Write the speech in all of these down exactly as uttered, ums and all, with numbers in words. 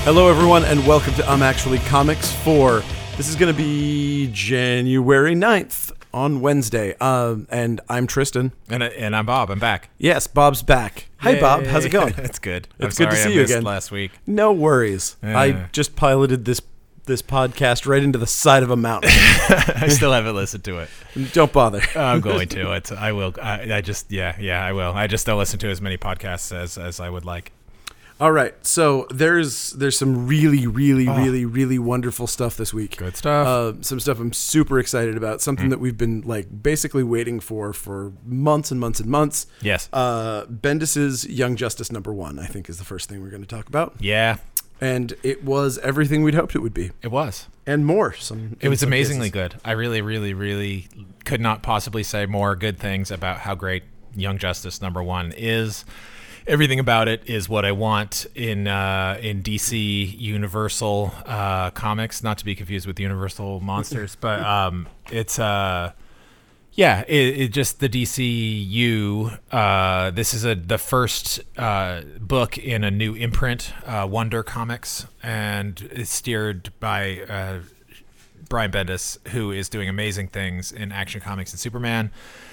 Hello, everyone, and welcome to I'm Actually Comics for, this is going to be January ninth on Wednesday. Um, and I'm Tristan. And, and I'm Bob. I'm back. Yes, Bob's back. Hi, Yay. How's How's it going? It's good. It's I'm good to sorry see I you missed again. last week. No worries. Yeah. I just piloted this this podcast right into the side of a mountain. I still haven't listened to it. Don't bother. I'm going to. It's, I will. I, I just, yeah, yeah, I will. I just don't listen to as many podcasts as, as I would like. All right, so there's there's some really, really, Oh. really, really wonderful stuff this week. Good stuff. Uh, some stuff I'm super excited about. Something Mm. that we've been like basically waiting for for months and months and months. Yes. Uh, Bendis's Young Justice number one, I think, is the first thing we're going to talk about. Yeah, And it was everything we'd hoped it would be, it was. and more. Some It in was some amazingly cases. good. I really, really, really could not possibly say more good things about how great Young Justice number one is. Everything about it is what I want in uh, in D C Universal uh, comics, not to be confused with Universal Monsters, but um, it's uh, yeah, it, it just the D C U. Uh, this is a the first uh, book in a new imprint, uh, Wonder Comics, and it's steered by uh, Brian Bendis, who is doing amazing things in Action Comics and Superman.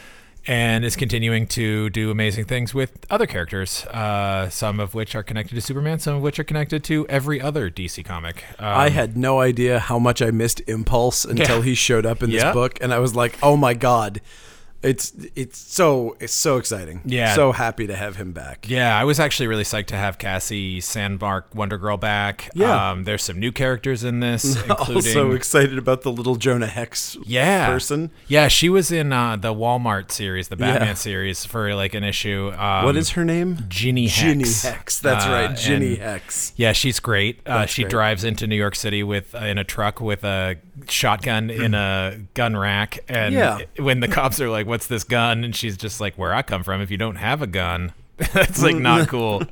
And is continuing to do amazing things with other characters, uh, some of which are connected to Superman, some of which are connected to every other D C comic. Um, I had no idea how much I missed Impulse until Yeah. he showed up in this Yeah. book, and I was like, "Oh my god, it's it's so it's so exciting! Yeah. so happy to have him back." Yeah, I was actually really psyched to have Cassie Sandbark Wonder Girl back. Yeah. Um, there's some new characters in this, including... Also excited about the little Jonah Hex yeah. person. Yeah, she was in uh, the Walmart series, the Batman Yeah. series, for like an issue. Um, What is her name? Ginny Hex. Ginny Hex. That's Uh, right, Ginny and- Hex. Yeah, she's great. Uh, That's she great. drives into New York City with uh, in a truck with a shotgun in a gun rack, and Yeah. when the cops are like, "What's this gun?" and she's just like, "Where I come from, if you don't have a gun, that's like not cool."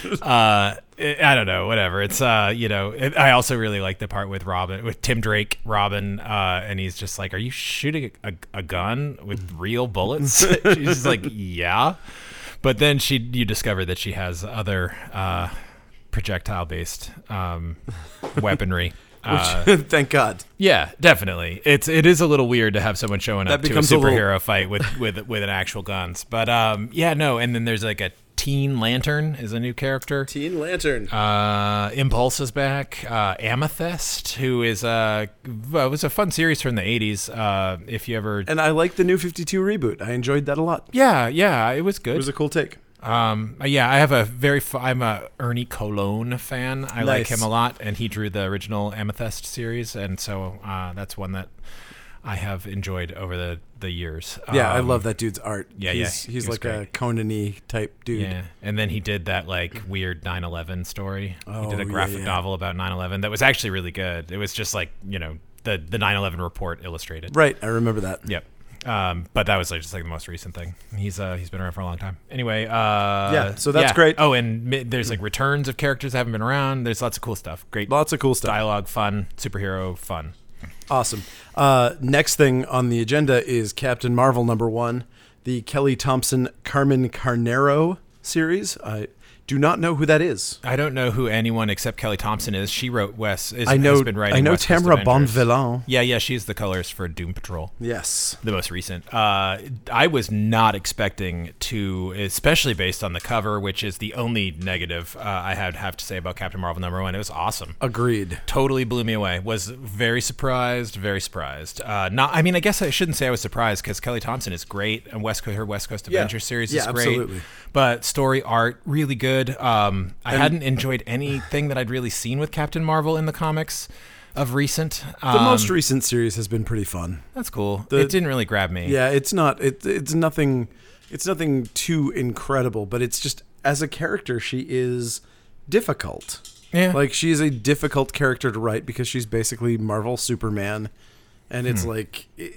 uh, it, I don't know, whatever. It's uh, you know, it, I also really like the part with Robin, with Tim Drake, Robin, uh, and he's just like, "Are you shooting a, a gun with real bullets?" She's just like, "Yeah," but then she, you discover that she has other uh, projectile-based um, weaponry. Uh, Which, thank God. yeah, definitely. It's it is a little weird to have someone showing That up to a becomes a little- superhero fight with with with an actual guns. But um, yeah, no. And then there's like a Teen Lantern is a new character. Teen Lantern. Uh, Impulse is back. Uh, Amethyst, who is uh, well, it was a fun series from the eighties. Uh, if you ever, And I like the new fifty-two reboot. I enjoyed that a lot. yeah, yeah, it was It good. was a cool take. Um, yeah, I have a very, f- I'm a Ernie Colon fan. I like Nice. him a lot, and he drew the original Amethyst series, and so uh, that's one that I have enjoyed over the, the years. Yeah, I Um, love that dude's art. yeah, he's, yeah, He's he was like a great. Conan-y type dude. Yeah, and then he did that like weird nine eleven story. Oh, he did a yeah, graphic yeah. novel about nine eleven that was actually really good. It was just like, you know, the the nine eleven report illustrated. Right, I remember that. Yep. Um, but that was like just like the most recent thing. He's uh he's been around for a long time. Anyway, uh Yeah, so that's yeah. great. Oh, and mi- there's like returns of characters that haven't been around. There's lots of cool stuff. Great Lots of cool stuff. dialogue, fun, superhero fun. Awesome. Uh, next thing on the agenda is Captain Marvel number one, the Kelly Thompson Carmen Carnero series. I do not know who that is. I don't know who anyone except Kelly Thompson is. She wrote Wes. Is, I know. Has been writing I know West Coast Tamara Avengers. Bonvillain. Yeah, yeah, she's the colors for Doom Patrol. Yes. The most recent. Uh, I was not expecting to, especially based on the cover, which is the only negative uh, I had have to say about Captain Marvel number one. It was awesome. Agreed. Totally blew me away. Was very surprised. Very surprised. Uh, not. I mean, I guess I shouldn't say I was surprised because Kelly Thompson is great, and West Coast, her West Coast Yeah. Adventure series Yeah, is great. absolutely. But story art really good. Um, I And- hadn't enjoyed anything that I'd really seen with Captain Marvel in the comics of recent. The Um, most recent series has been pretty fun. That's cool. the- it didn't really grab me. Yeah, it's not. It, it's nothing. It's nothing too incredible, but it's just as a character, she is difficult. Yeah. Like she is a difficult character to write because she's basically Marvel Superman, and it's like it,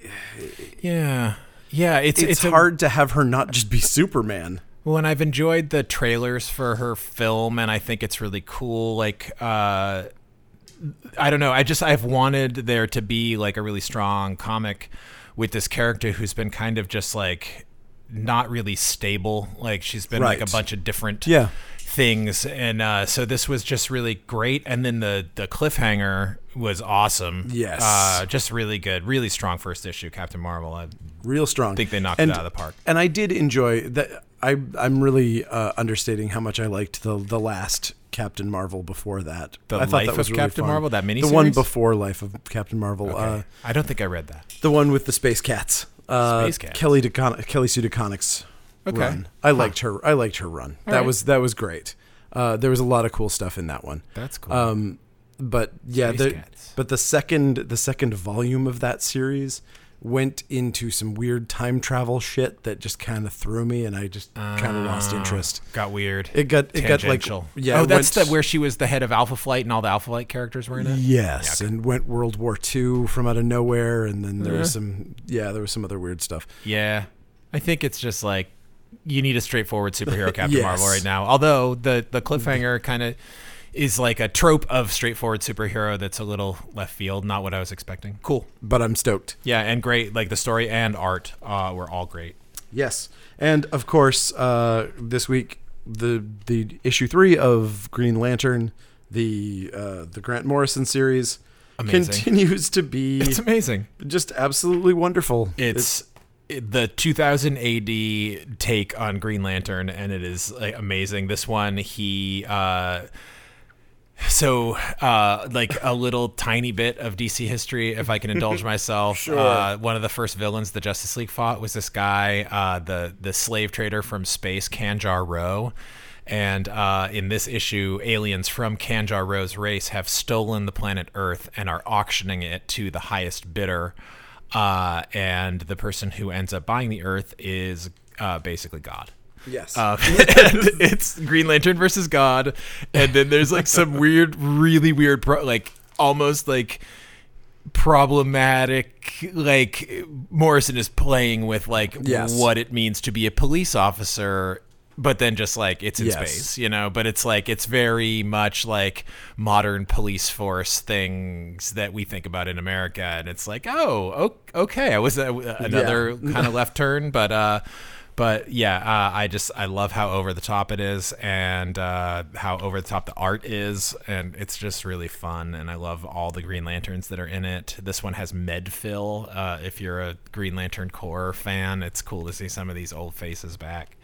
Yeah. Yeah, it's it's, it's, a- hard to have her not just be Superman. Well, and I've enjoyed the trailers for her film, and I think it's really cool. Like, uh, I don't know. I just I've wanted there to be like a really strong comic with this character who's been kind of just like not really stable. Like she's been like Right. a bunch of different Yeah. things, and uh, so this was just really great. And then the the cliffhanger was awesome. Yes, uh, just really good, really strong first issue, Captain Marvel. I real strong. think they knocked and, it out of the park. And I did enjoy that. I I'm really uh, understating how much I liked the the last Captain Marvel before that. The I thought Life that was of really Captain fun. Marvel, that miniseries? The one before Life of Captain Marvel. Okay. Uh, I don't think I read that. the one with the space cats. Uh, Space Cats. Kelly DeCon- Kelly Sue DeConnick's Okay. run. I liked her. I liked her run. All that right. was that was great. Uh, there was a lot of cool stuff in that one. That's cool. Um, but yeah, Space the, Cats. but the second the second volume of that series went into some weird time travel shit that just kind of threw me, and I just kind of lost Uh, interest. Got weird. It got it got like Tangential. yeah. Oh, it that's went- the where she was the head of Alpha Flight and all the Alpha Flight characters were in it. Yes, Yeah, okay. and went World War Two from out of nowhere, and then there was Uh. some yeah, there was some other weird stuff. Yeah, I think it's just like you need a straightforward superhero Captain Yes. Marvel right now. Although the the cliffhanger kind of is like a trope of straightforward superhero that's a little left field, not what I was expecting. Cool. But I'm stoked. Yeah, and great. Like the story and art uh, were all great. Yes, and of course, uh, this week the the issue three of Green Lantern, the uh, the Grant Morrison series, Amazing. continues to be It's amazing. just absolutely wonderful. It's, it- the two thousand A D take on Green Lantern, and it is like, amazing. This one, he. Uh, So, uh, like a little tiny bit of D C history, if I can indulge myself. Sure. Uh, one of the first villains the Justice League fought was this guy, uh, the the slave trader from space, Kanjar Ro. And uh, in this issue, aliens from Kanjar Ro's race have stolen the planet Earth and are auctioning it to the highest bidder. Uh, and the person who ends up buying the Earth is uh, basically God. yes, Uh, and it's Green Lantern versus God, and then there's like some weird, really weird, pro- like almost like problematic. Like Morrison is playing with like Yes. what it means to be a police officer, but then just like it's in Yes. space, you know. But it's like it's very much like modern police force things that we think about in America, and it's like, oh, o- okay, I was uh, another Yeah. kind of left turn, but. uh But yeah, uh, I just I love how over the top it is, and uh, how over the top the art is, and it's just really fun. And I love all the Green Lanterns that are in it. This one has Medfill. Uh, if you're a Green Lantern Corps fan, it's cool to see some of these old faces back.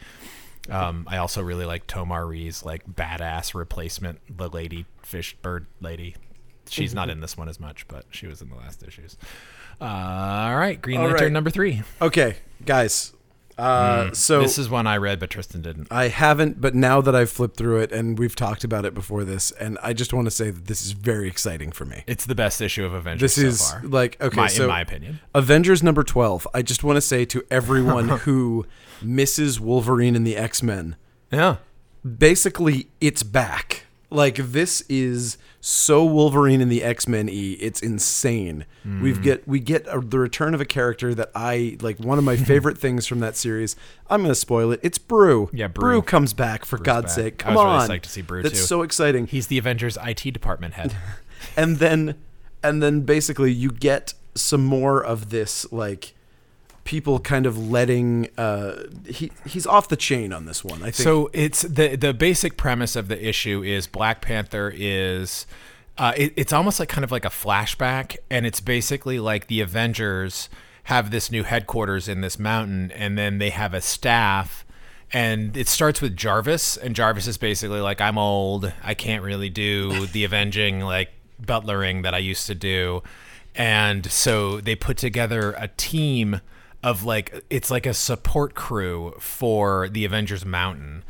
Um, I also really like Tomar Ree's like badass replacement, the lady fish bird lady. She's not in this one as much, but she was in the last issues. Uh, all right, Green All Lantern right. number three. okay, guys. Uh, so This is one I read, but Tristan didn't. I haven't, but now that I've flipped through it, and we've talked about it before this, and I just want to say that this is very exciting for me. It's the best issue of Avengers This so is far. like okay, My- so in my opinion. Avengers number twelve. I just want to say to everyone who misses Wolverine and the X-Men, Yeah. basically it's back. Like this is so Wolverine and the X-Men E. It's insane. Mm. We've get we get a, the return of a character that I like. One of my favorite things from that series. I'm going to spoil it. It's Brew. Yeah, Brew. comes back for God's back. sake. I Come was really on. psyched to see Brew, That's too. so exciting. He's the Avengers I T department head. and then and then basically you get some more of this like people kind of letting uh he he's off the chain on this one, I think. So it's the the basic premise of the issue is Black Panther is uh, it, it's almost like kind of like a flashback, and it's basically like the Avengers have this new headquarters in this mountain, and then they have a staff. And it starts with Jarvis, and Jarvis is basically like, I'm old, I can't really do the avenging, like, butlering that I used to do. And so they put together a team of, like, it's like a support crew for the Avengers Mountain.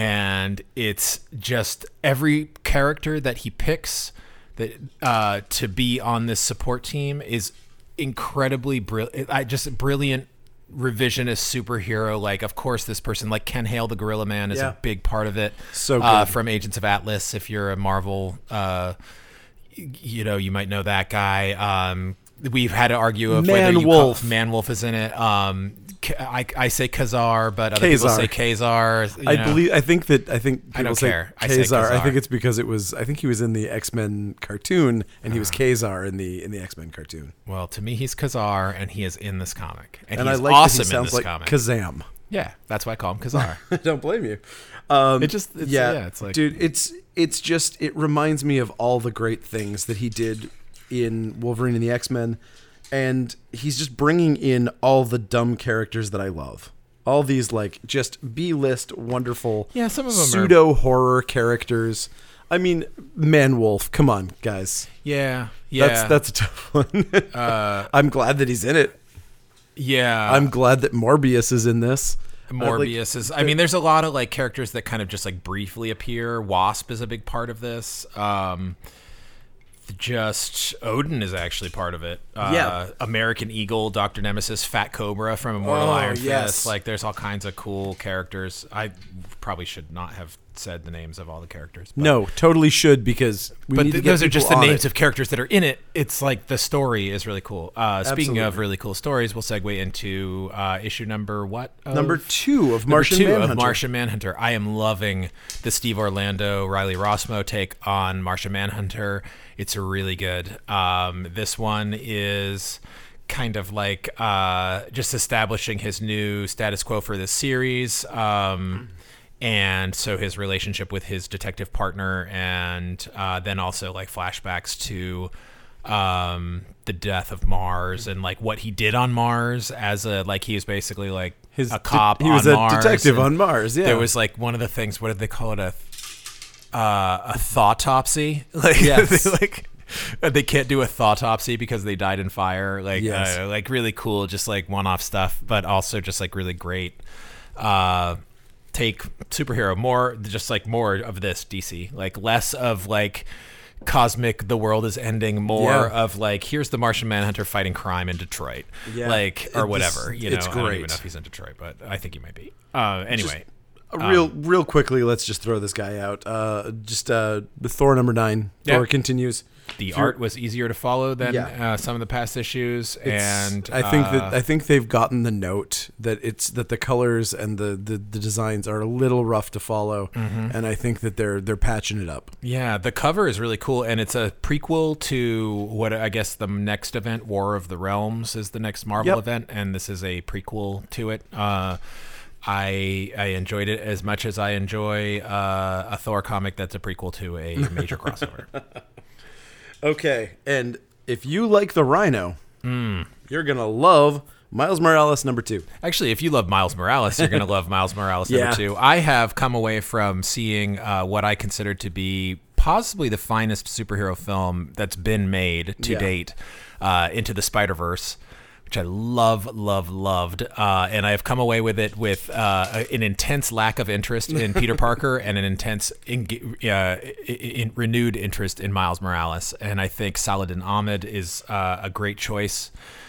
And it's just every character that he picks that uh, to be on this support team is incredibly brilliant. I just brilliant revisionist superhero. Like, of course, this person, like Ken Hale, the Gorilla Man, is Yeah. a big part of it. So good. uh, from Agents of Atlas, if you're a Marvel, uh, y- you know, you might know that guy. Um, we've had to argue of whether you call, Man-Wolf. Man-Wolf is in it. Um, K- I, I say Kazar, but other people Kazar. say Kazar. you I know. believe. I think that. I think people I don't say care. I say Kazar. I Kazar. think it's because it was. I think he was in the X Men cartoon, and he was Uh-huh. Kazar in the in the X Men cartoon. Well, to me, he's Kazar, and he is in this comic, and, And I he's like awesome that he in sounds this like comic. Kazam. Yeah, that's why I call him Kazar. I don't blame you. Um, It just, it's, yeah, yeah, it's like, dude, it's it's just it reminds me of all the great things that he did in Wolverine and the X-Men, and he's just bringing in all the dumb characters that I love. All these like just B-list wonderful, Yeah, some of them are- pseudo horror characters. I mean, Man-Wolf. Come on, guys. yeah, yeah. That's that's a tough one. uh, I'm glad that he's in it. yeah. I'm glad that Morbius is in this. Morbius is. I mean, there's a lot of like characters that kind of just like briefly appear. Wasp is a big part of this. Um, just Odin is actually part of it. Uh, Yeah. American Eagle, Doctor Nemesis, Fat Cobra from Immortal Oh, Iron yes. Fist. Like, there's all kinds of cool characters. I probably should not have said the names of all the characters. But, No, totally should because we but need th- to get those are just the people on names it. of characters that are in it. It's like the story is really cool. Uh, speaking of Absolutely. really cool stories, we'll segue into uh, issue number what? Of- Number two of Number Martian two Manhunter. of Martian Manhunter. I am loving the Steve Orlando, Riley Rossmo take on Martian Manhunter. It's really good. Um, this one is kind of like uh, just establishing his new status quo for this series. Um, and so his relationship with his detective partner, and uh, then also like flashbacks to um, the death of Mars and like what he did on Mars as a like he was basically like His a cop de- he was on a Mars, detective and on Mars. Yeah, there was like one of the things. What did they call it? A uh, a thoughtopsy. Like Yes. they, like they can't do a thoughtopsy because they died in fire. Like Yes. uh, like really cool, just like one-off stuff, but also just like really great. Uh, take superhero more, just like more of this D C, like less of like cosmic the world is ending, more Yeah. of like here's the Martian Manhunter fighting crime in Detroit, Yeah. like or It- whatever. this- You know, it's I don't even great. know if he's in Detroit, but I think he might be. Uh, anyway. Uh, real, real quickly. Let's just throw this guy out. Uh, just uh, with Thor number nine. Yeah. Thor continues. The If you're- art was easier to follow than Yeah. uh, some of the past issues, It's- and I think uh, that I think they've gotten the note that it's that the colors and the, the, the designs are a little rough to follow, Mm-hmm. and I think that they're they're patching it up. yeah, the cover is really cool, and it's a prequel to what I guess the next event, War of the Realms, is the next Marvel Yep. event, and this is a prequel to it. Uh, I I enjoyed it as much as I enjoy uh, a Thor comic that's a prequel to a major crossover. Okay, and if you like the Rhino, Hmm. you're gonna love Miles Morales number two. Actually, if you love Miles Morales, you're going to love Miles Morales number Yeah. two. I have come away from seeing uh, what I consider to be possibly the finest superhero film that's been made to Yeah. date, uh, Into the Spider-Verse, which I love, love, loved. Uh, and I have come away with it with uh, an intense lack of interest in Peter Parker and an intense, in, uh, in, renewed interest in Miles Morales. And I think Saladin Ahmed is uh, a great choice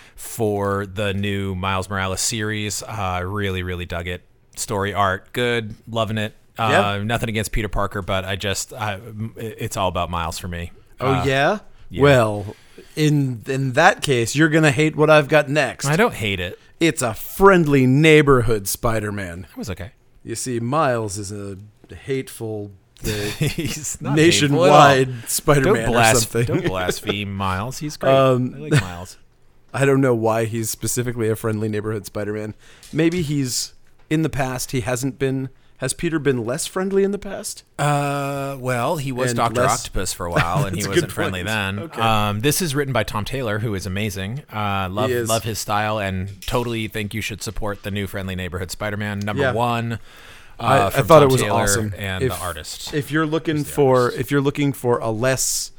for the new Miles Morales series. Uh, really, really dug it. Story, art, good, loving it. Uh, Yeah. Nothing against Peter Parker, but I just, I, it's all about Miles for me. Oh Uh, yeah? yeah. Well, in in that case, you're gonna hate what I've got next. I don't hate it. It's a friendly neighborhood Spider-Man. It was okay. You see, Miles is a hateful uh, He's not hateful at all. nationwide Spider-Man Don't, or blas- something. don't blaspheme Miles. He's great. Um, I like Miles. I don't know why he's specifically a friendly neighborhood Spider-Man. Maybe he's in the past. He hasn't been. Has Peter been less friendly in the past? Uh, well, he was And Doctor less- Octopus for a while, and he That's a wasn't good friendly point. then. Okay. Um, this is written by Tom Taylor, who is amazing. Uh, love He is. love his style, and totally think you should support the new Friendly Neighborhood Spider-Man number Yeah. one. Uh, I, I from thought Tom it was Taylor awesome. and if, the artist. If you're looking Who's the for, artist? if you're looking for a less,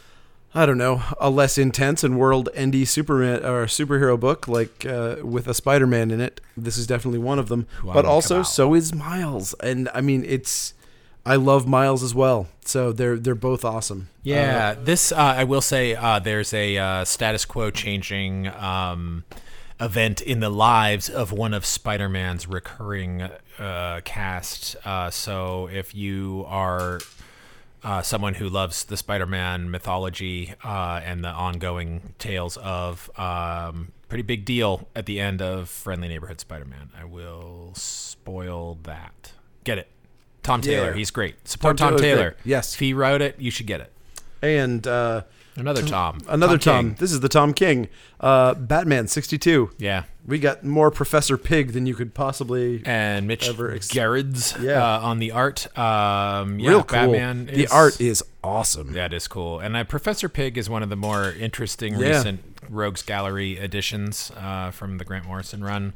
I don't know, a less intense and world-ending Superman or superhero book like uh, with a Spider-Man in it, this is definitely one of them. Who But I'm also, about. so is Miles, and I mean, it's. I love Miles as well, so they're they're both awesome. Yeah, this uh, I will say uh, there's a uh, status quo changing um, event in the lives of one of Spider-Man's recurring uh, cast. Uh, so if you are uh, someone who loves the Spider-Man mythology uh, and the ongoing tales of um, pretty big deal at the end of Friendly Neighborhood Spider-Man, I will spoil that. Get it. Tom Taylor, Yeah. he's great. Support Tom Tom, Taylor's Taylor. great. Yes. If he wrote it, you should get it. And uh, Another Tom. another Tom. King. This is the Tom King. Uh, Batman sixty-two. Yeah. We got more Professor Pig than you could possibly. And Mitch Ever ex- Gerrits Yeah. uh, on the art. Um, yeah, Real cool. Batman The is- art is awesome. That is cool. And uh, Professor Pig is one of the more interesting Yeah. recent Rogues Gallery editions uh, from the Grant Morrison run.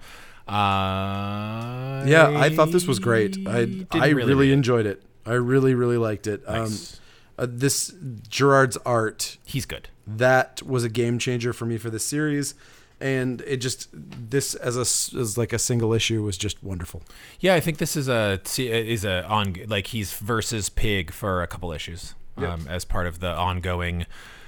Uh, Yeah, I thought this was great. I didn't I really, read it. enjoyed it. I really really liked it. Nice. Um, uh, this Gerard's art, He's good. that was a game changer for me for this series, and it just this as a s- as like a single issue was just wonderful. Yeah, I think this is a is a on like he's versus Pig for a couple issues Yep. um, as part of the ongoing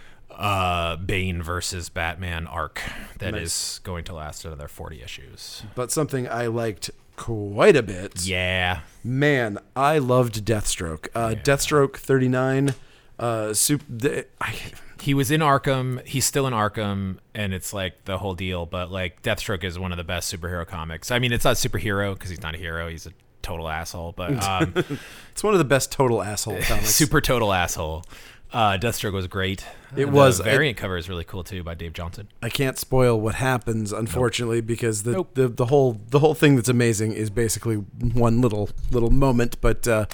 uh, Bane versus Batman arc that Nice. is going to last another forty issues. But something I liked quite a bit. Yeah, Man, I loved Deathstroke. Uh, Yeah. Deathstroke thirty-nine. Uh, super, the, I, he was in Arkham. He's still in Arkham, and it's like the whole deal. But like Deathstroke is one of the best superhero comics. I mean, it's not superhero because he's not a hero. He's a total asshole. But um, it's one of the best total asshole comics. super total asshole. Uh, Deathstroke was great. It the was. variant cover is really cool too by Dave Johnson. I can't spoil what happens, unfortunately, because the, Nope. the the whole the whole thing that's amazing is basically one little little moment. But uh,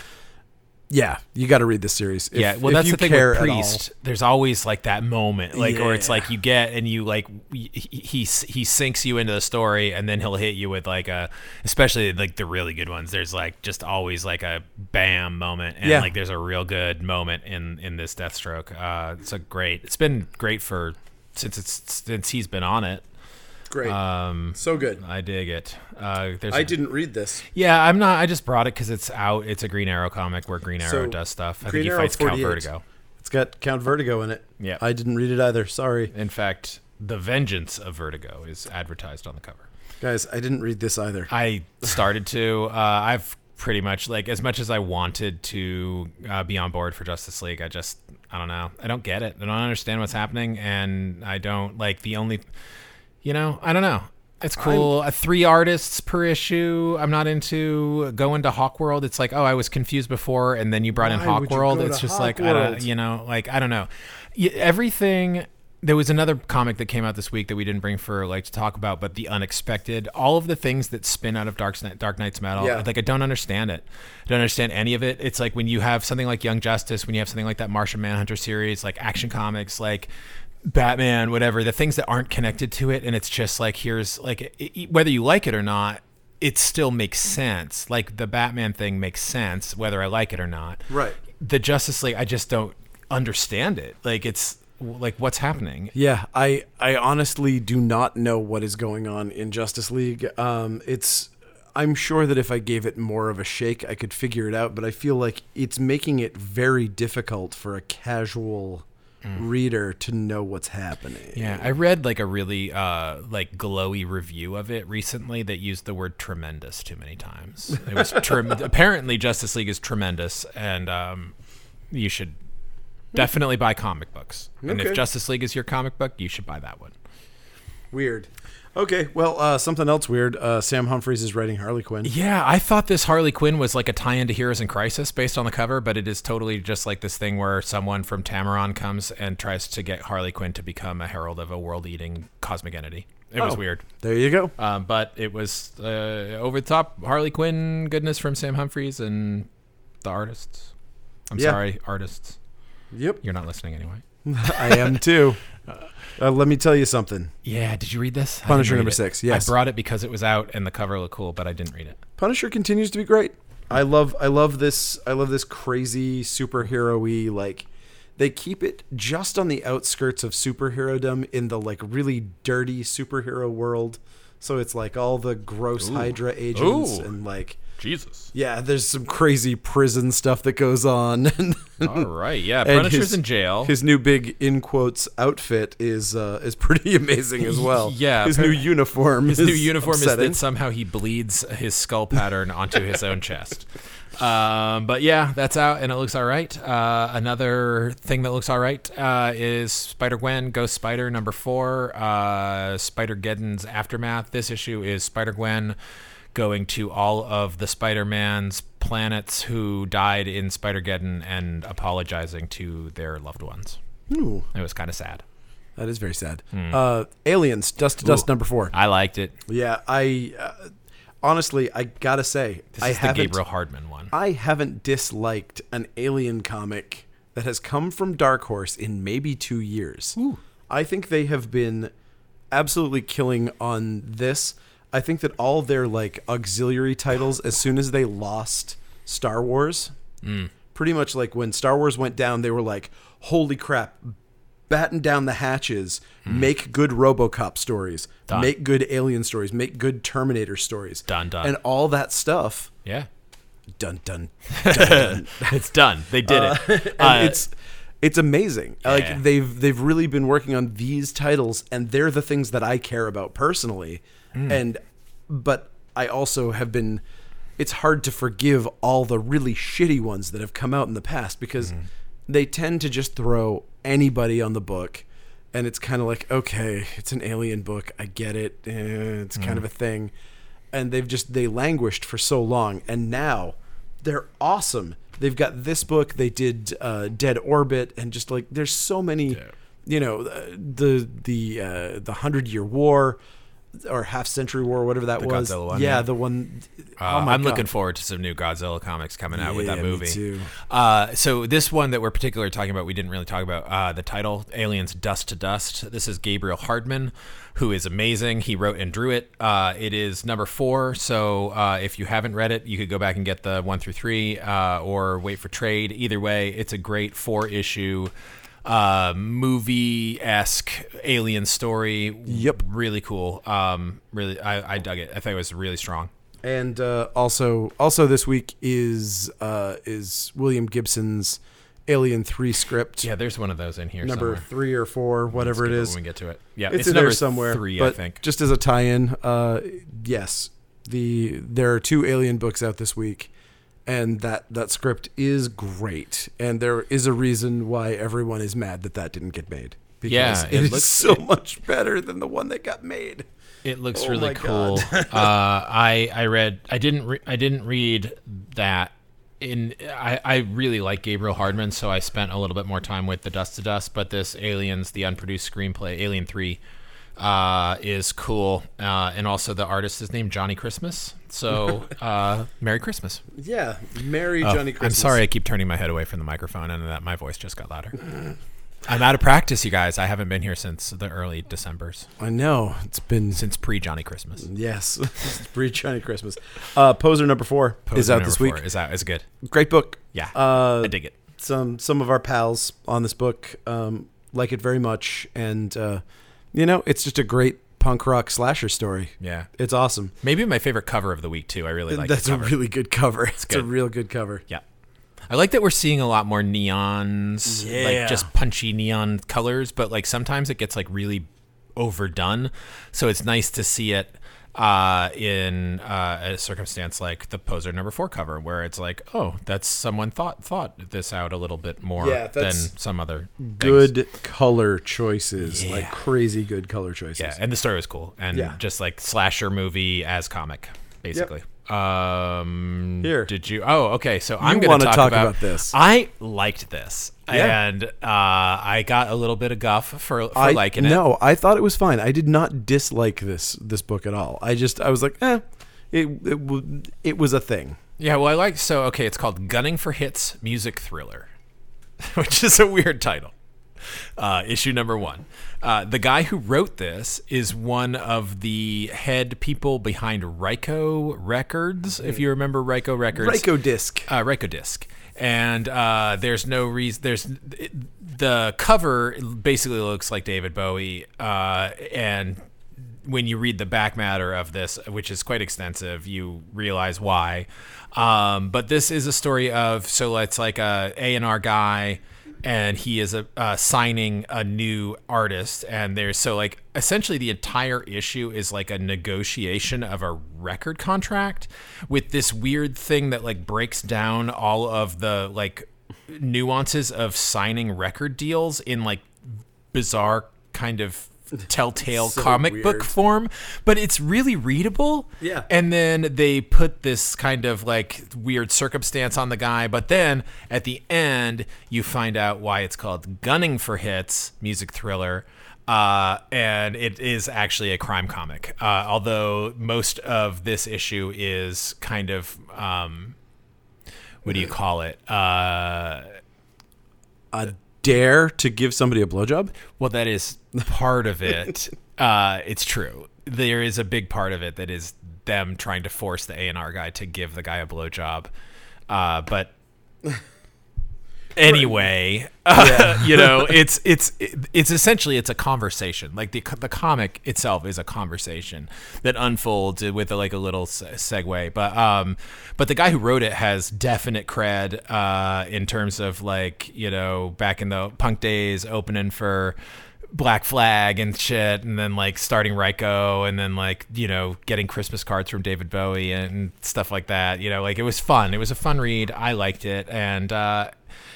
yeah, you got to read this series. If, yeah, well, if that's you the thing care with at all. Priest. There's always like that moment, like, or it's Yeah. like you get and you like he, he he sinks you into the story, and then he'll hit you with like a, especially like the really good ones. There's like just always like a bam moment, and Yeah. like there's a real good moment in in this Deathstroke. Uh, it's a great. It's been great for since it's since he's been on it. Great, Um, so good. I dig it. Uh, there's I didn't read this. Yeah, I'm not. I just brought it because it's out. It's a Green Arrow comic where Green Arrow So, does stuff. I Green think he Arrow fights Count forty-eight. Vertigo. It's got Count Vertigo in it. Yeah. I didn't read it either. Sorry, In fact, The Vengeance of Vertigo is advertised on the cover. guys. I didn't read this either. I started to. Uh, I've pretty much like as much as I wanted to uh, be on board for Justice League. I just I don't know. I don't get it. I don't understand what's happening, and I don't like the only. You know, I don't know. It's cool. Uh, three artists per issue. I'm not into going to Hawkworld. It's like, oh, I was confused before, and then you brought in Why would you Hawkworld. go It's to just like, I don't, Hawkworld? you know, like I don't know. Y- Everything. There was another comic that came out this week that we didn't bring for like to talk about, but the unexpected. All of the things that spin out of Dark Knight, Dark Knight's Metal. Yeah. Like I don't understand it. I don't understand any of it. It's like when you have something like Young Justice, when you have something like that Martian Manhunter series, like Action Comics, like Batman, whatever, the things that aren't connected to it, and it's just like here's like it, it- whether you like it or not, it still makes sense. Like the Batman thing makes sense whether I like it or not. Right. The Justice League, I just don't understand it. Like it's like what's happening. Yeah, I I honestly do not know what is going on in Justice League. Um, it's I'm sure that if I gave it more of a shake, I could figure it out. But I feel like it's making it very difficult for a casual reader to know what's happening. Yeah, I read like a really uh, like glowy review of it recently that used the word "tremendous" too many times. It was trem- apparently Justice League is tremendous, and um, you should definitely buy comic books. And Okay. if Justice League is your comic book, you should buy that one. Weird. Okay, well, uh, something else weird. Uh, Sam Humphries is writing Harley Quinn. Yeah, I thought this Harley Quinn was like a tie-in to Heroes in Crisis based on the cover, but it is totally just like this thing where someone from Tamaron comes and tries to get Harley Quinn to become a herald of a world-eating cosmic entity. It was Oh. weird. There you go. Um, but it was uh, over the top Harley Quinn goodness from Sam Humphries and the artists. I'm Yeah. sorry, artists. Yep, You're not listening anyway. I am too. Uh, let me tell you something. Yeah, did you read this? I Punisher didn't read number it. six, yes. I brought it because it was out and the cover looked cool, but I didn't read it. Punisher continues to be great. I love I love this I love this crazy superhero-y, like they keep it just on the outskirts of superhero-dom in the like really dirty superhero world. So it's like all the gross Hydra agents Ooh. and like Jesus. yeah, there's some crazy prison stuff that goes on. All right, yeah. And Punisher's his- in jail. His new big in quotes outfit is uh, is pretty amazing as well. Yeah, his appar- new uniform. His is new uniform upsetting. is that somehow he bleeds his skull pattern onto his own chest. Um, but yeah, that's out and it looks all right. Uh, another thing that looks all right uh, is Spider-Gwen Ghost Spider number four, uh, Spider-Geddon's Aftermath. This issue is Spider-Gwen going to all of the Spider-Man's planets who died in Spider-Geddon and apologizing to their loved ones. Ooh, It was kind of sad. That is very sad. Mm. Uh, Aliens, Dust to Dust, Ooh, number four. I liked it. Yeah, I uh, honestly, I gotta say, this I is the haven't, Gabriel Hardman one. I haven't disliked an Alien comic that has come from Dark Horse in maybe two years. Ooh. I think they have been absolutely killing on this. I think that all their like auxiliary titles, as soon as they lost Star Wars, mm. pretty much like when Star Wars went down, they were like, holy crap, batten down the hatches, mm. make good RoboCop stories, done. Make good Alien stories, make good Terminator stories. Done, done. And all that stuff. Yeah. Dun, dun, dun, dun. It's done. They did uh, it. And Uh, it's it's amazing. Yeah. Like they've they've really been working on these titles, and they're the things that I care about personally. Mm. And but I also have been. It's hard to forgive all the really shitty ones that have come out in the past because mm. they tend to just throw anybody on the book, and it's kind of like, okay, it's an Alien book, I get it, eh, it's mm. kind of a thing, and they've just they languished for so long, and now they're awesome. They've got this book, they did uh, Dead Orbit, and just like there's so many, yeah. you know, the the uh, the Hundred Year War. Or Half Century War, whatever that the was. Godzilla one, yeah, yeah, the one. Uh, oh my I'm God. looking forward to some new Godzilla comics coming out yeah, with that movie. Me too. Uh, so this one that we're particularly talking about, we didn't really talk about uh, the title, Aliens Dust to Dust. This is Gabriel Hardman, who is amazing. He wrote and drew it. Uh, it is number four. So uh, if you haven't read it, you could go back and get the one through three uh, or wait for trade. Either way, it's a great four issue uh movie-esque alien story. Yep. Really cool. Um really I, I dug it. I think it was really strong. And uh also also this week is uh is William Gibson's Alien three script. Yeah, there's one of those in here number somewhere. three or four, whatever it is when we get to it. Yeah, it's, it's in number there somewhere three, but I think. Just as a tie-in, uh yes, the there are two Alien books out this week. And that, that script is great. And there is a reason why everyone is mad that that didn't get made. Because yeah, it, it is looks, so it, much better than the one that got made. It looks oh really cool. uh, I I read I didn't re- I didn't read that. In I, I really like Gabriel Hardman, so I spent a little bit more time with the Dust to Dust. But this Aliens, the unproduced screenplay, Alien three, uh, is cool. Uh, and also the artist is named Johnny Christmas. So, uh, Merry Christmas. Yeah, Merry oh, Johnny Christmas. I'm sorry I keep turning my head away from the microphone and that my voice just got louder. I'm out of practice, you guys. I haven't been here since the early Decembers. I know. It's been... Since pre-Johnny Christmas. Yes, pre-Johnny Christmas. Uh, Poser number four Poser is out this week. Four is out. It's good. Great book. Yeah, uh, I dig it. Some, some of our pals on this book um, like it very much. And, uh, you know, it's just a great punk rock slasher story. Yeah, it's awesome. Maybe my favorite cover of the week too. I really like. That's the a cover. really good cover. It's, it's a real good cover. Yeah, I like that we're seeing a lot more neons, yeah. like just punchy neon colors. But like sometimes it gets like really overdone. So it's nice to see it uh, in uh, a circumstance like the Poser number four cover, where it's like, oh, that's someone thought thought this out a little bit more yeah, than some other good things. color choices, Yeah. like crazy good color choices. Yeah, and the story was cool, and Yeah. just like slasher movie as comic, basically. Yep. Um, Here, did you? Oh, okay. So I'm going wanna to talk, talk about, about this. I liked this, Yeah. and uh, I got a little bit of guff for, for I, liking it. No, I thought it was fine. I did not dislike this this book at all. I just I was like, eh, it it, w- it was a thing. Yeah, well, I like so. Okay, it's called Gunning for Hits Music Thriller, which is a weird title. Uh, issue number one. Uh, the guy who wrote this is one of the head people behind Ryko Records. If you remember Ryko Records, Ryko Disc, uh, Ryko Disc, and uh, there's no reason. There's it, the cover basically looks like David Bowie, uh, and when you read the back matter of this, which is quite extensive, you realize why. Um, but this is a story of so it's like a A and R guy. And he is a, uh, signing a new artist, and there's so like essentially the entire issue is like a negotiation of a record contract with this weird thing that like breaks down all of the like nuances of signing record deals in like bizarre kind of telltale So comic weird. book form, but it's really readable. Yeah. And then they put this kind of like weird circumstance on the guy, but then at the end you find out why it's called Gunning for Hits Music Thriller. Uh, and it is actually a crime comic. Uh, although most of this issue is kind of, um, what do you call it? Uh, a dare to give somebody a blowjob? Well, that is part of it. uh, it's true. There is a big part of it that is them trying to force the A and R guy to give the guy a blowjob. Uh, but anyway, uh, you know, it's it's it's essentially it's a conversation. Like the the comic itself is a conversation that unfolds with a, like a little segue. But um, but the guy who wrote it has definite cred uh, in terms of like, you know, back in the punk days, opening for Black Flag and shit, and then like starting Ryko, and then like, you know, getting Christmas cards from David Bowie and stuff like that. You know, like it was fun. It was a fun read. I liked it, and uh,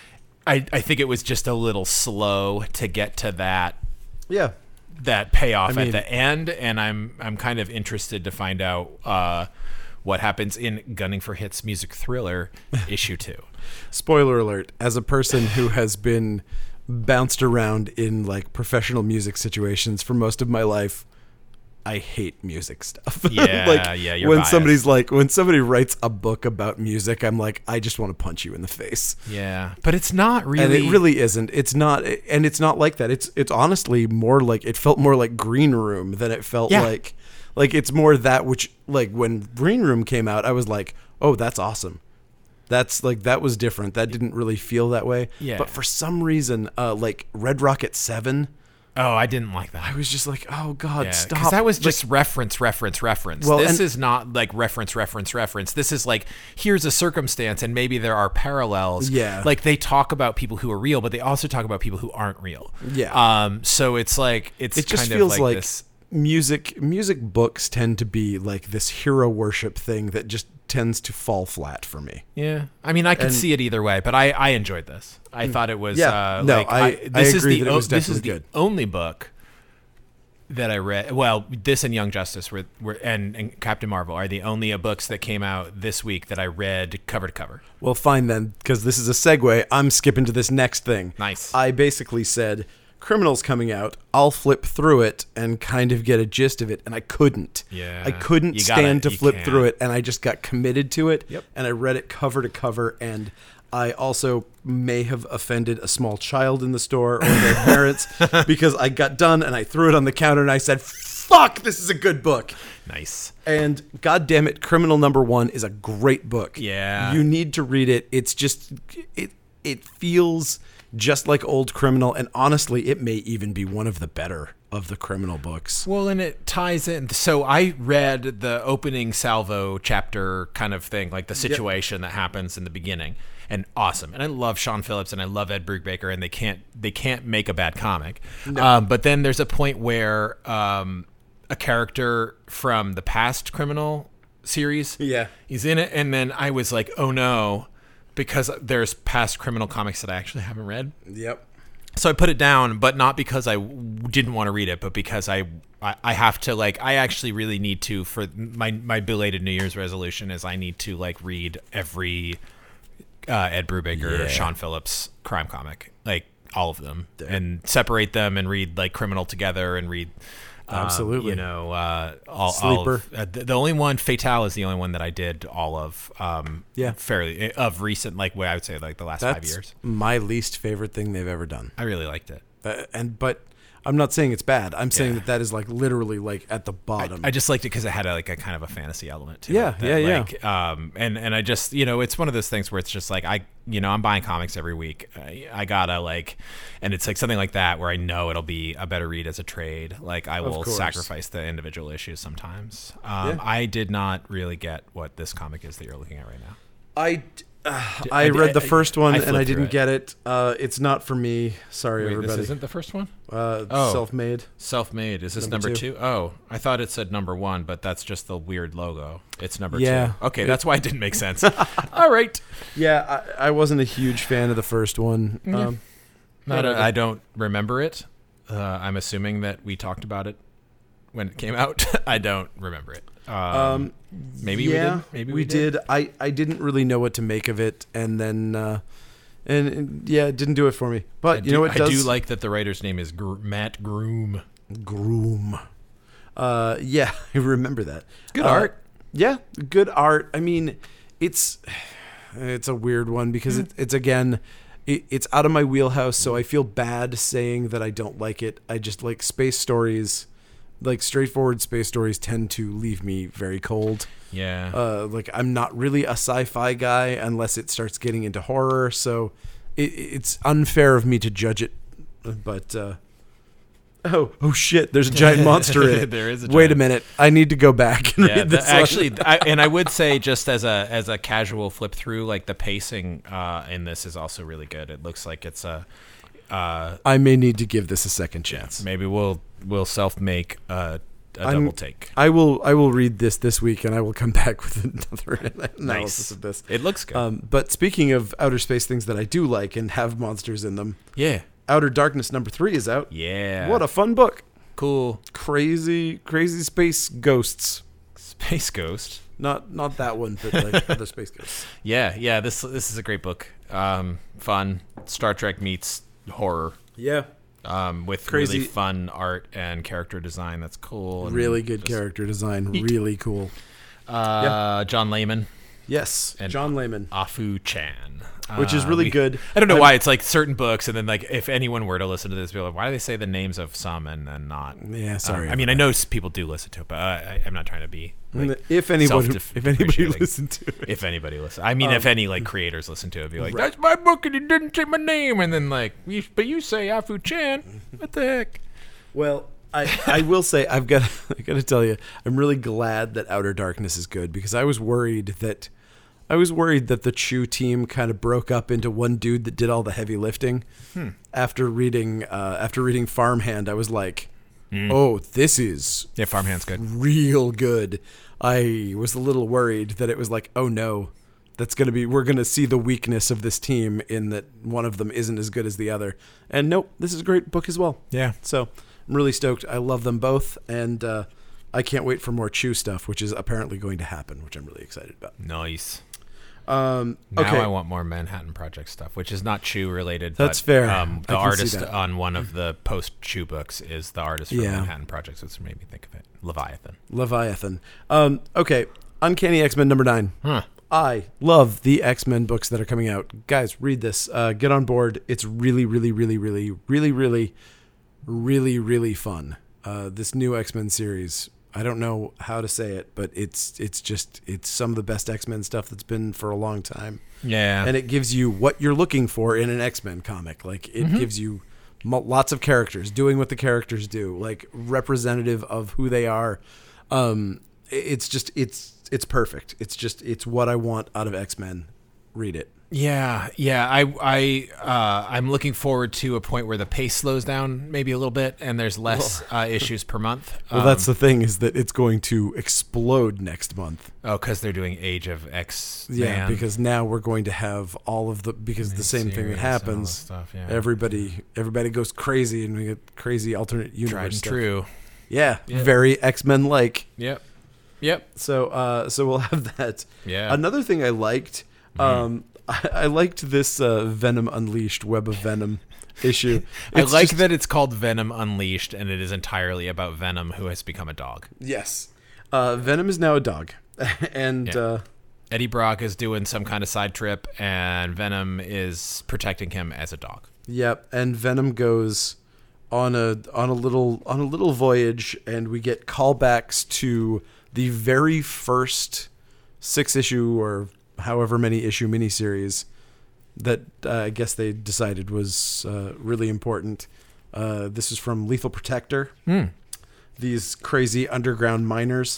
I I think it was just a little slow to get to that. Yeah. That payoff I mean, at the end, and I'm I'm kind of interested to find out uh, what happens in Gunning for Hits Music Thriller issue two. Spoiler alert: as a person who has been bounced around in like professional music situations for most of my life, I hate music stuff. Yeah, like, yeah. You're when biased. somebody's like, when somebody writes a book about music, I'm like, I just want to punch you in the face. Yeah, but it's not really. And it really isn't. It's not, and it's not like that. It's it's honestly more like, it felt more like Green Room than it felt Yeah. like, like it's more that which, like when Green Room came out, I was like, oh, that's awesome. That's like, that was different. That didn't really feel that way. Yeah. But for some reason, uh, like Red Rocket seven, Oh, I didn't like that. I was just like, oh God, Yeah, stop. because that was Like, just reference, reference, reference. Well, this and- is not like reference, reference, reference. This is like, here's a circumstance, and maybe there are parallels. Yeah. Like they talk about people who are real, but they also talk about people who aren't real. Yeah. Um. So it's like it's it just kind feels of like, like this. music music books tend to be like this hero worship thing that just tends to fall flat for me. Yeah. I mean, I could And- see it either way, but I I enjoyed this. I thought it was. Yeah. Uh, No, like, I- I this is agree the that it o- was this is definitely the good. only book that I read. Well, this and Young Justice were, were and, and Captain Marvel are the only uh, books that came out this week that I read cover to cover. Well, fine then, because this is a segue. I'm skipping to this next thing. Nice. I basically said, Criminal's coming out. I'll flip through it and kind of get a gist of it, and I couldn't. Yeah. I couldn't You gotta- stand to you flip can't. through it, and I just got committed to it. Yep. And I read it cover to cover, and I also may have offended a small child in the store or their parents because I got done and I threw it on the counter and I said, fuck, this is a good book. Nice. And God damn it, Criminal Number One is a great book. Yeah. You need to read it. It's just, it it feels just like old Criminal, and honestly, it may even be one of the better of the Criminal books. Well, and it ties in. So I read the opening salvo chapter kind of thing, like the situation that happens in the beginning, and awesome. And I love Sean Phillips and I love Ed Brubaker, and they can't they can't make a bad comic. Um, but then there's a point where um, a character from the past Criminal series, Yeah. he's in it, and then I was like, oh no, because there's past Criminal comics that I actually haven't read. Yep. So I put it down, but not because I w- didn't want to read it, but because I, I I have to, like, I actually really need to, for my my belated New Year's resolution is I need to like read every uh, Ed Brubaker, Yeah. Sean Phillips crime comic, like all of them, and separate them and read like Criminal together and read. um, Absolutely. you know, uh, all, all Sleeper. of, uh, the, the only one, Fatale, is the only one that I did all of. Um, Yeah. fairly of recent, like what I would say, like the last That's five years. my least favorite thing they've ever done. I really liked it. Uh, and but I'm not saying it's bad. I'm saying Yeah. that that is like literally like at the bottom. I just liked it because it had a, like a kind of a fantasy element to Yeah, it. that, yeah, yeah. like, Um, and and I just, you know, it's one of those things where it's just like I, you know, I'm buying comics every week. I, I gotta like, and it's like something like that where I know it'll be a better read as a trade. Like I will course. sacrifice the individual issues sometimes. Um, Yeah. I did not really get what this comic is that you're looking at right now. I, uh, I- I read the I- first one I and I flipped through didn't it. get it. Uh, it's not for me. Sorry, Wait, everybody. this isn't the first one? uh, Oh. Self-made. Self-made. Is this Number number, two. two? Oh, I thought it said number one, but that's just the weird logo. It's number Yeah. two. Okay, that's why it didn't make sense. All right. Yeah, I, I wasn't a huge fan of the first one. Um, Not a, Whatever. I don't remember it. Uh, I'm assuming that we talked about it when it came out. I don't remember it. Um, um, maybe yeah, we did. Maybe we, did. I, I didn't really know what to make of it, and then uh, and, and yeah, it didn't do it for me. But I you do, know what I does? do like that the writer's name is Gr- Matt Groom. Groom. Uh, yeah, I remember that. Good Uh, art. Yeah, good art. I mean, it's it's a weird one because it, it's again, it, it's out of my wheelhouse. So I feel bad saying that I don't like it. I just like space stories, like straightforward space stories tend to leave me very cold. Yeah. Uh, like I'm not really a sci-fi guy unless it starts getting into horror. So it, it's unfair of me to judge it. But uh, oh, oh shit! There's a giant monster in it. There is a Wait a giant- minute. I need to go back and Yeah, read the- this. one. actually, I, and I would say just as a as a casual flip through, like the pacing uh, in this is also really good. It looks like it's a uh, I may need to give this a second chance. maybe we'll we'll self make a, a I'm- double take. I will. I will read this this week, and I will come back with another analysis of this. It looks good. Um, but speaking of outer space things that I do like and have monsters in them, yeah, Outer Darkness number three is out. yeah. What a fun book! cool Crazy, crazy space ghosts. Space Ghost. Not not that one, but like other space ghosts. Yeah, yeah. This this is a great book. Um, fun. Star Trek meets horror. Yeah, Um, with Crazy- really fun art and character design. That's cool. and really good just- character design. Really cool. Uh, John Layman, Yes, And- John Layman, Afu Chan, which is Uh, really we- good. I don't know I'm- why it's like certain books, and then like if anyone were to listen to this, be like, why do they say the names of some and then not? Yeah, sorry. Um, I mean, I know s- people do listen to it, but uh, I, I'm not trying to be. Like, if anyone, self-def- if anybody depreciating. listened to it, if anybody listen, I mean, Um, if any like creators listen to it, be like, right. "That's my book, and it didn't say my name," and then like, you, but you say Afu Chan. What the heck? well, I, I will say I've got I got to tell you, I'm really glad that Outer Darkness is good because I was worried that I was worried that the Chew team kind of broke up into one dude that did all the heavy lifting. Hmm. After reading uh, after reading Farmhand, I was like, Mm. oh, this is Yeah, Farmhand's good. real good. I was a little worried that it was like, oh no, that's going to be, we're going to see the weakness of this team in that one of them isn't as good as the other. And nope, this is a great book as well. Yeah. So I'm really stoked. I love them both. And uh, I can't wait for more Chew stuff, which is apparently going to happen, which I'm really excited about. Nice. Um, Now okay. I want more Manhattan Project stuff, which is not Chew related. That's but, fair. Um, I the can see artist that. on one of the post Chew books is the artist from Yeah. Manhattan Project, so it's made me think of it. Leviathan. Leviathan. Um, okay. Uncanny X-Men number nine. Huh. I love the X-Men books that are coming out. Guys, read this. Uh, get on board. It's really, really, really, really, really, really, really, really fun. Uh, this new X-Men series. I don't know how to say it, but it's it's just it's some of the best X-Men stuff that's been for a long time. Yeah. And it gives you what you're looking for in an X-Men comic. Like it Mm-hmm. gives you mo- lots of characters doing what the characters do, like representative of who they are. Um, it's just it's it's perfect. It's just it's what I want out of X-Men. Read it. Yeah, yeah. I, I, uh, I'm looking forward to a point where the pace slows down maybe a little bit, and there's less uh, issues per month. Well, Um, that's the thing is that it's going to explode next month. oh, because they're doing Age of X. Yeah, because now we're going to have all of the because the same thing that happens. Stuff, yeah. Everybody everybody goes crazy, and we get crazy alternate universe Tried and stuff. true. Yeah, Yeah. very X-Men like. Yep. Yep. So uh, so we'll have that. Yeah. Another thing I liked, um, I, I liked this uh, Venom Unleashed Web of Venom issue. I It's like just- that it's called Venom Unleashed, and it is entirely about Venom, who has become a dog. Yes, uh, Venom is now a dog, and Yeah. uh, Eddie Brock is doing some kind of side trip, and Venom is protecting him as a dog. yep, and Venom goes on a on a little on a little voyage, and we get callbacks to the very first six issue or however many issue miniseries that uh, I guess they decided was uh, really important. Uh, this is from Lethal Protector. Hmm. These crazy underground miners,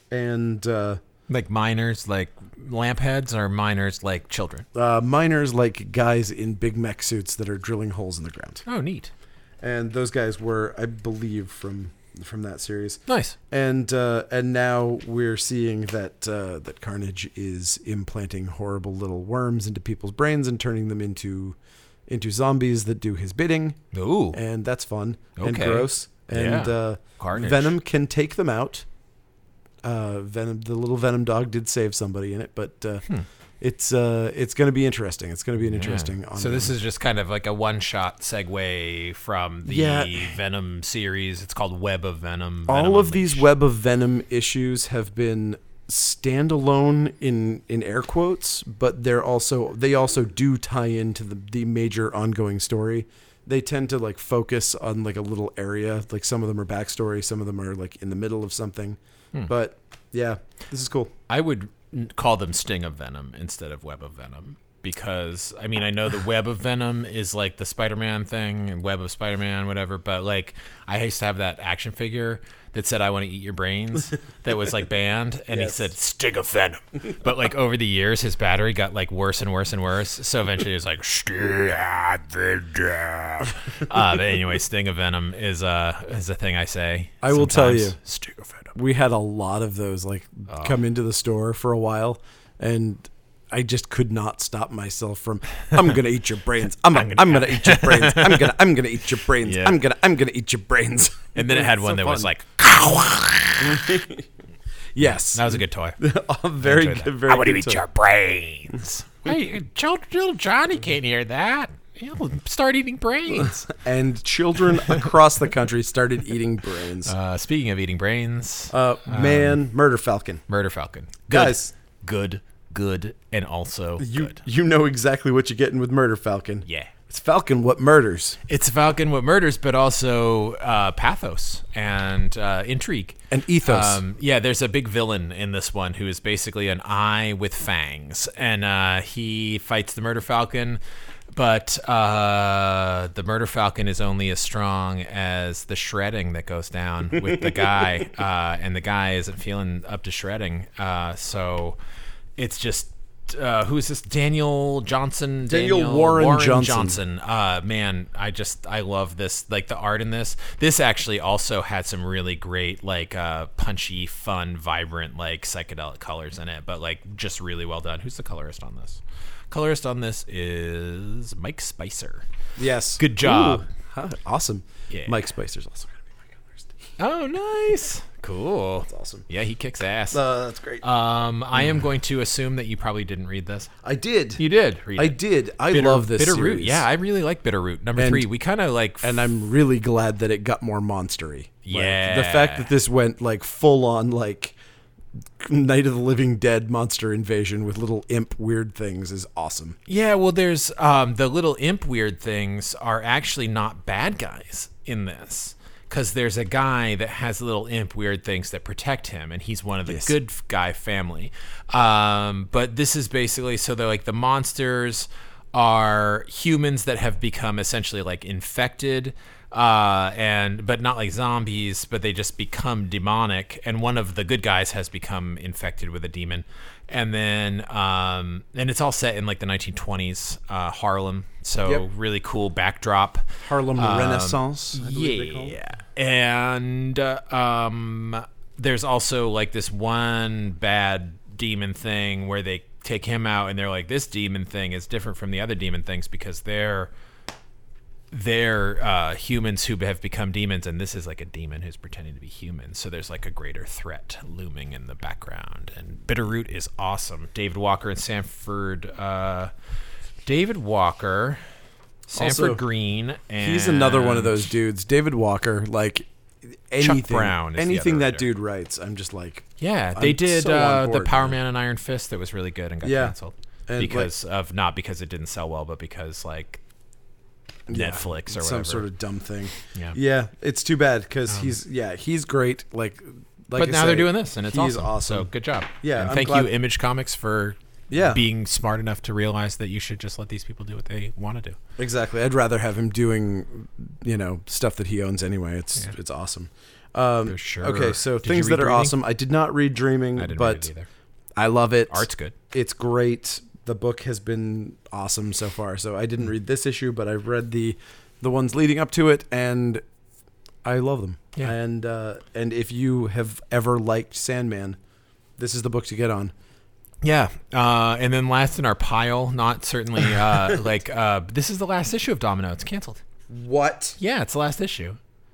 and uh, Like miners, like lamp heads, or miners like children. uh, miners like guys in big mech suits that are drilling holes in the ground. Oh, neat. And those guys were, I believe, from from that series. Nice. And uh, and now we're seeing that uh, that Carnage is implanting horrible little worms into people's brains and turning them into into zombies that do his bidding. Ooh. And that's fun and Okay. gross. And Yeah. uh, Carnage. Venom can take them out. Uh, Venom, the little Venom dog, did save somebody in it, but uh, Hmm. it's uh, it's going to be interesting. It's going to be an interesting. So this is just kind of like a one-shot segue from the Yeah. Venom series. It's called Web of Venom. all Venom of these Unleashed. Web of Venom issues have been standalone in in air quotes, but they're also they also do tie into the the major ongoing story. They tend to like focus on like a little area. Like some of them are backstory, some of them are like in the middle of something. Hmm. But yeah, this is cool. I would n- call them Sting of Venom instead of Web of Venom because, I mean, I know the Web of Venom is like the Spider-Man thing and Web of Spider-Man, whatever, but like I used to have that action figure that said, "I want to eat your brains," that was like banned, and Yes. he said, "Sting of Venom." But like over the years, his battery got like worse and worse and worse, so eventually it was like, "Sting of Venom." Uh, but anyway, Sting of Venom is, uh, is a thing I say. I will tell sometimes. you. Sting of Venom. We had a lot of those like Oh. come into the store for a while, and I just could not stop myself from I'm gonna eat your brains. I'm I'm gonna, I'm gonna eat your brains. I'm gonna I'm gonna eat your brains. Yeah. I'm gonna I'm gonna eat your brains. And then it had It's one so that was fun. like, Yes, that was a good toy. very enjoyed that. good. Very I want to good eat toy. your brains. Hey, little Johnny can't hear that. He'll start eating brains. And children across the country started eating brains. Uh, speaking of eating brains, Uh, man, Murder Falcon. Murder Falcon. Good, Guys. good, good, and also You good. you know exactly what you're getting with Murder Falcon. Yeah. It's Falcon what murders It's Falcon what murders, but also uh, pathos and uh, intrigue. and ethos. Um, yeah, there's a big villain in this one who is basically an eye with fangs, and uh, he fights the Murder Falcon, but uh, the Murder Falcon is only as strong as the shredding that goes down with the guy, uh, and the guy isn't feeling up to shredding, uh, so it's just. Uh, who is this? Daniel Johnson. Daniel Warren Johnson. Johnson. Uh, man, I just I love this. Like the art in this. This actually also had some really great, like uh, punchy, fun, vibrant, like psychedelic colors in it. But like just really well done. Who's the colorist on this? Colorist on this is Mike Spicer. yes. Good job. Ooh, huh, awesome. Yeah. Mike Spicer's also going to be my colorist. Oh, nice. Cool. That's awesome. Yeah, he kicks ass. Uh, that's great. Um, I am going to assume that you probably didn't read this. I did. You did read it. I did. I Bitter, love this Bitterroot. series. Yeah, I really like Bitterroot. Number And- three. We kind of like. and I'm really glad that it got more monstery. Like, Yeah. the fact that this went like full on like Night of the Living Dead monster invasion with little imp weird things is awesome. Yeah, well, there's um, the little imp weird things are actually not bad guys in this. Because there's a guy that has little imp weird things that protect him, and he's one of the Yes. good f- guy family. Um, but this is basically so they're like the monsters are humans that have become essentially like infected, uh, and but not like zombies, but they just become demonic. And one of the good guys has become infected with a demon, and then um, and it's all set in like the nineteen twenties uh, Harlem. So Yep. really cool backdrop. Harlem Um, Renaissance. I believe they call it. Yeah, and uh, um, there's also like this one bad demon thing where they take him out, and they're like, this demon thing is different from the other demon things because they're they're uh, humans who have become demons, and this is like a demon who's pretending to be human. So there's like a greater threat looming in the background. And Bitterroot is awesome. David Walker and Sanford. Uh, David Walker. Sanford Also, Green, and He's another one of those dudes. David Walker, like anything, Brown is the anything other that writer. dude writes, I'm just like, Yeah, they I'm did so on uh, the board, Power man. Man and Iron Fist that was really good and got Yeah. canceled And, because of not because it didn't sell well, but because like yeah, Netflix or some whatever. sort of dumb thing. Yeah. Um, yeah, it's too bad because he's yeah he's great. Like, like but I now say, they're doing this, and it's he's awesome. awesome. So good job. Yeah, and I'm thank glad- you, Image Comics, for Yeah. being smart enough to realize that you should just let these people do what they want to do. Exactly. I'd rather have him doing, you know, stuff that he owns anyway. It's Yeah. it's awesome. Um, For sure. Okay, so Did things you read that are Dreaming? awesome. I did not read Dreaming, I didn't but read it either. I love it. Art's good. It's great. The book has been awesome so far. So I didn't read this issue, but I've read the the ones leading up to it, and I love them. Yeah. And uh, and if you have ever liked Sandman, this is the book to get on. Yeah, uh, and then last in our pile, not certainly uh, like uh, this is the last issue of Domino. It's canceled. What? Yeah, it's the last issue.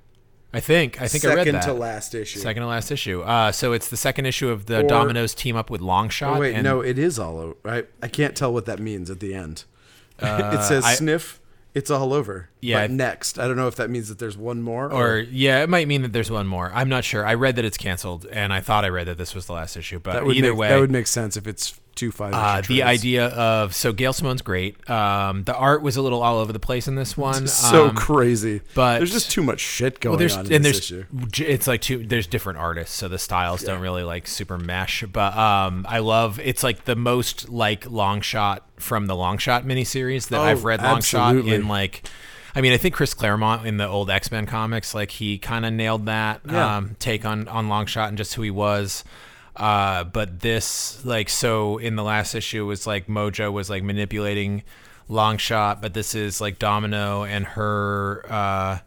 I think. I think I read Second that. to last issue. Second to last issue. Uh, so it's the second issue of the Or- Dominoes team up with Longshot. Oh, wait, and, no, it is all over. I, I can't tell what that means at the end. Uh, it says I- sniff, it's all over. Yeah, But I- next. I don't know if that means that there's one more. Or, yeah, it might mean that there's one more. I'm not sure. I read that it's canceled, and I thought I read that this was the last issue. But that would either make, way, that would make sense if it's two five issue Uh, the trades. idea of so Gail Simone's great. Um, the art was a little all over the place in this one. so um, crazy. but there's just too much shit going well, there's on in and this there's issue. j- it's like two. There's different artists, so the styles don't really like super mesh. But um, I love it's like the most like Longshot from the Longshot miniseries that Oh, I've read. Longshot absolutely. in like. I mean, I think Chris Claremont in the old X-Men comics, like he kind of nailed that Yeah. um, take on, on Longshot and just who he was. Uh, but this, like, so in the last issue was like Mojo was like manipulating Longshot, but this is like Domino and her uh,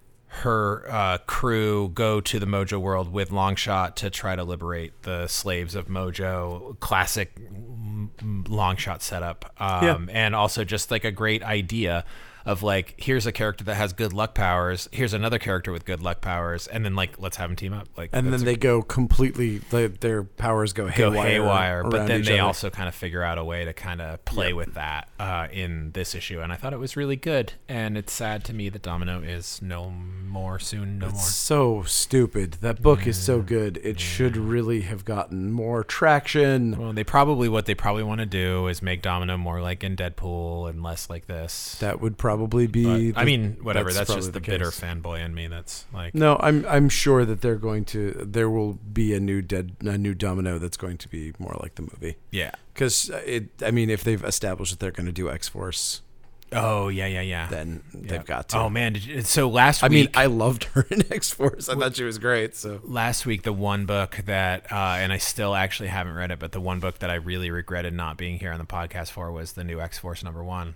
her uh, crew go to the Mojo world with Longshot to try to liberate the slaves of Mojo. Classic mm, mm, Longshot setup, um, Yeah. and also just like a great idea of like, here's a character that has good luck powers, here's another character with good luck powers, and then like let's have them team up. Like, And that's then they go completely, they, their powers go go haywire. haywire, but around then each they other. also kind of figure out a way to kind of play with that uh, in this issue, and I thought it was really good. And it's sad to me that Domino is no more soon, no more. So stupid. That book is so good. It should really have gotten more traction. Well, they probably what they probably want to do is make Domino more like in Deadpool and less like this. That would probably be. But, the- I mean, whatever. That's, probably just the, the bitter case. fanboy in me. That's like No, I'm I'm sure that they're going to. There will be a new dead a new Domino that's going to be more like the movie. yeah. Because it. I mean, if they've established that they're going to do X Force, Oh yeah, yeah, yeah. then Yeah. they've got to. Oh man, did you, so last I week. mean, I loved her in X Force. I thought she was great. So last week the one book that uh, and I still actually haven't read it, but the one book that I really regretted not being here on the podcast for was the new X-Force number one.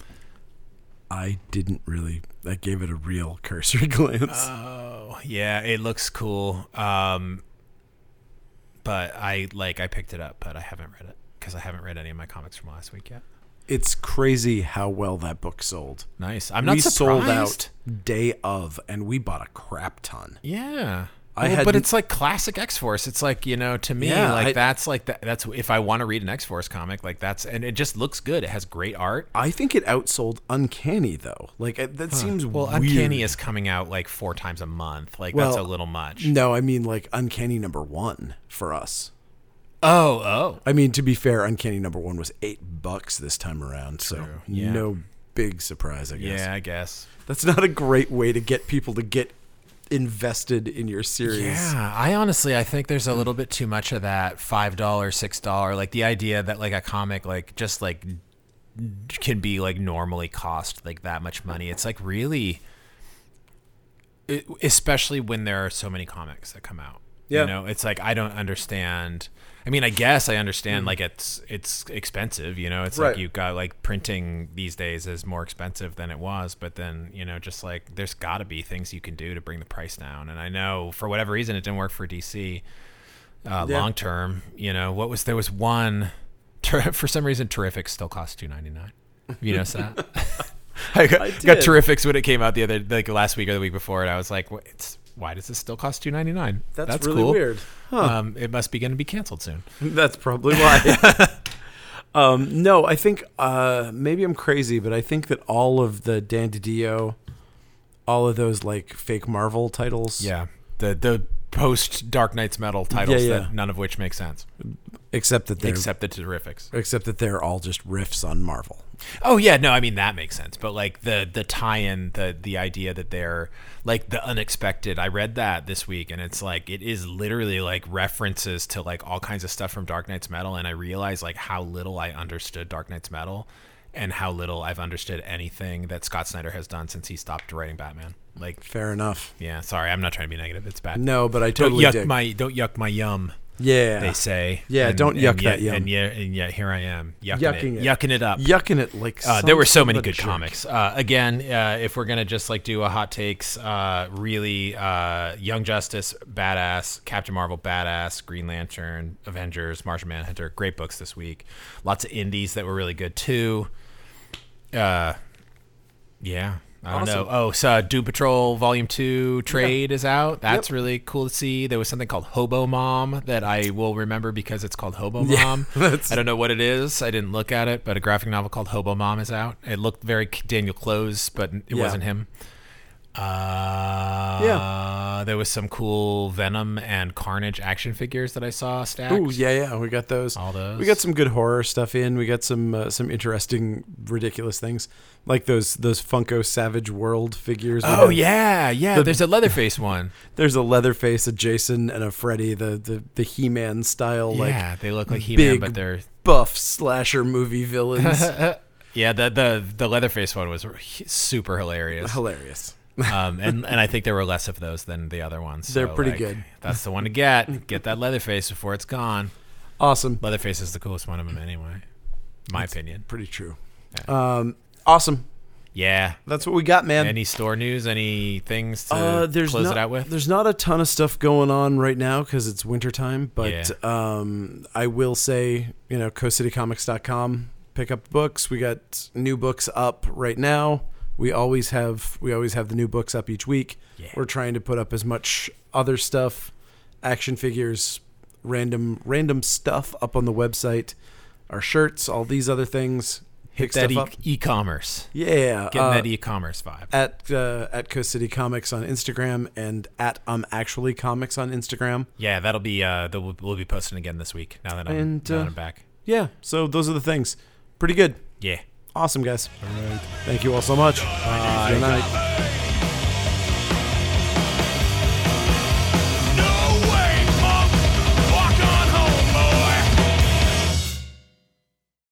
I didn't really. I gave it a real cursory glance. Oh yeah, it looks cool. Um, but I like I picked it up, but I haven't read it because I haven't read any of my comics from last week yet. It's crazy how well that book sold. Nice. I'm not we surprised. sold out day of, and we bought a crap ton. Yeah. I Well, had- but it's like classic X-Force. It's like, you know, to me, Yeah, like I- that's like that, that's if I want to read an X-Force comic, like that's and it just looks good. It has great art. I think it outsold Uncanny though. Like it- that seems Well, weird. Uncanny is coming out like four times a month. Like Well, that's a little much. No, I mean like Uncanny number one for us. Oh, oh. I mean, to be fair, Uncanny number one was eight bucks this time around, so True, yeah. no big surprise, I guess. Yeah, I guess. That's not a great way to get people to get invested in your series. Yeah, I honestly I think there's a little bit too much of that five dollar, six dollar, like the idea that like a comic like just like can be like normally cost like that much money. It's like really, it, especially when there are so many comics that come out. Yeah. You know, it's like I don't understand. I mean, I guess I understand like it's it's expensive, you know. It's Right. like you've got like printing these days is more expensive than it was, but then, you know, just like there's got to be things you can do to bring the price down. And I know for whatever reason it didn't work for D C uh, Yeah. long term, you know. What was there was one ter- for some reason Terrifics still costs two ninety-nine. You noticed that? I got, I got did. Terrifics when it came out the other like last week or the week before, and I was like, what, it's why does this still cost two ninety-nine? That's, really cool. weird. Huh. Um, it must be going to be canceled soon. That's probably why. um, no, I think uh, maybe I'm crazy, but I think that all of the Dan DiDio, all of those like fake Marvel titles, Yeah, the the post Dark Knight's Metal titles, Yeah, yeah. that none of which make sense, except that they're except the Terrifics. except that they're all just riffs on Marvel. Oh yeah, no, I mean that makes sense. But like the the tie-in, the the idea that they're like the unexpected. I read that this week, and it's like it is literally like references to like all kinds of stuff from Dark Knight's Metal, and I realized like how little I understood Dark Knight's Metal, and how little I've understood anything that Scott Snyder has done since he stopped writing Batman. Like, Fair enough. yeah, sorry, I'm not trying to be negative. It's bad. No, but I Don't totally yuck dig. my don't yuck my yum. yeah, They say. Yeah, don't yuck and yet, that yum. And yeah, and yet here I am yucking Yucking it, it. yucking it up. yucking it like Uh, some there were so son of many a good jerk. comics. Uh, again, uh, if we're gonna just like do a hot takes, uh, really, uh, Young Justice, badass. Captain Marvel, badass. Green Lantern, Avengers, Martian Manhunter, great books this week. Lots of indies that were really good too. Uh, yeah, I don't Awesome. know. Oh, so Doom Patrol Volume two trade is out. That's yep. really cool to see. There was something called Hobo Mom that I will remember because it's called Hobo Mom. Yeah, I don't know what it is. I didn't look at it, but a graphic novel called Hobo Mom is out. It looked very Daniel Close, but it yeah. wasn't him. Uh, yeah. There was some cool Venom and Carnage action figures that I saw stacked. Oh, yeah, yeah. We got those. All those. We got some good horror stuff in. We got some uh, some interesting, ridiculous things. Like those those Funko Savage World figures. Oh, yeah, yeah. The, there's a Leatherface one. There's a Leatherface, a Jason, and a Freddy, the, the, the He-Man style. Yeah, like they look like He-Man, but they're... buff slasher movie villains. Yeah, the, the, the Leatherface one was super hilarious. Hilarious. um, and, and I think there were less of those than the other ones. They're so, pretty like, good. That's the one to get. Get that Leatherface before it's gone. Awesome. Leatherface is the coolest one of them anyway. My that's opinion. Pretty true. Yeah. Um, awesome. Yeah. That's what we got, man. Any store news? Any things to uh, there's close not, it out with? There's not a ton of stuff going on right now because it's wintertime. But yeah. um, I will say, you know, coast city comics dot com. Pick up books. We got new books up right now. We always have we always have the new books up each week. Yeah. We're trying to put up as much other stuff, action figures, random random stuff up on the website, our shirts, all these other things. Hit that e- e-commerce. Yeah. Getting uh, that e-commerce vibe. At uh, at Coast City Comics on Instagram and at um actually comics on Instagram. Yeah, that'll be uh we'll, we'll be posting again this week now that I'm, and, now uh, that I'm back. Yeah. So those are the things. Pretty good. Yeah. Awesome, guys. All right. Thank you all so much. Bye. Good night.